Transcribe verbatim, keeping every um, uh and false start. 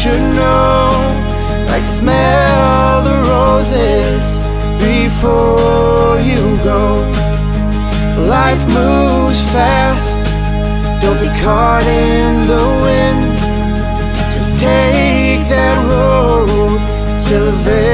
should know, like smell the roses before you go. Life moves fast, don't be caught in the wind. Just take that road till the very